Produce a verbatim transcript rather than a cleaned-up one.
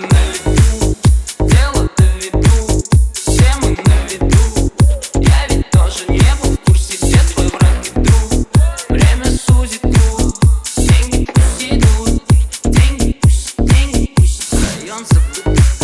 на виду, дело доведу, все мы на виду. Я ведь тоже не был в курсе, где твой враг и друг. Время сузит круг, деньги пусть идут, деньги пусть, деньги пусть. Район забытых